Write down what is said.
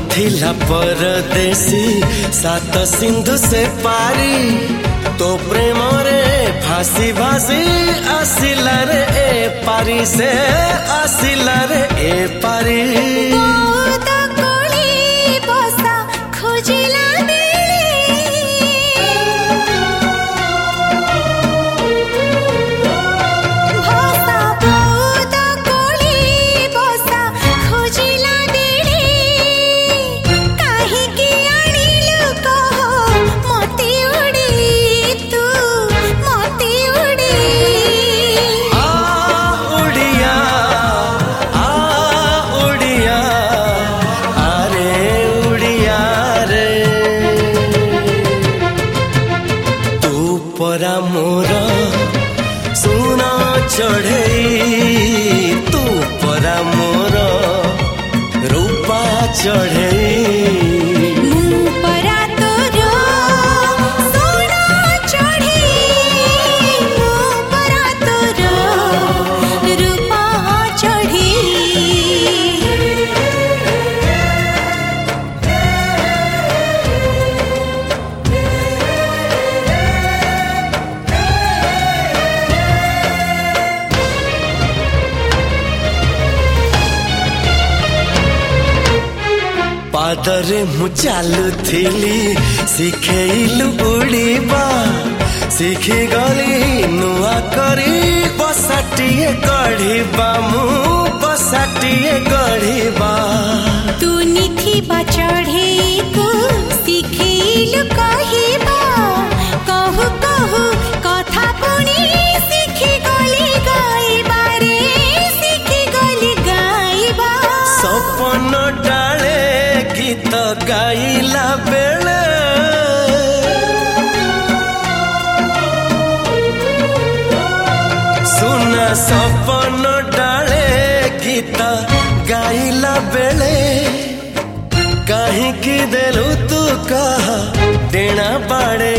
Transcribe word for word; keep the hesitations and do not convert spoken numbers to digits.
नथिला परदेसी सात सिंधु से पारी तो प्रेम रे फांसी भासी आसिला रे ए पारी से आसिला रे ए पारी परा मोर सुना चढ़े तू परा मोर रूपा चढ़े पादरे मु चालुथिली शिखेलु उड़ीबा शिखी गली नुआ करी बसाटिए गढ़ीबा मु बसाटिए गढ़ीबा तू निथिबा चढ़े को शिखेलु कहिबा कहु कहु कथा पुणी शिखी गली गाइबा रे शिखी गली गाइबा सपन डाले गीत गाइला बेले सुना सपन डाले गीत गाइला बेले कहीं की देलु तू कहा देना बाड़े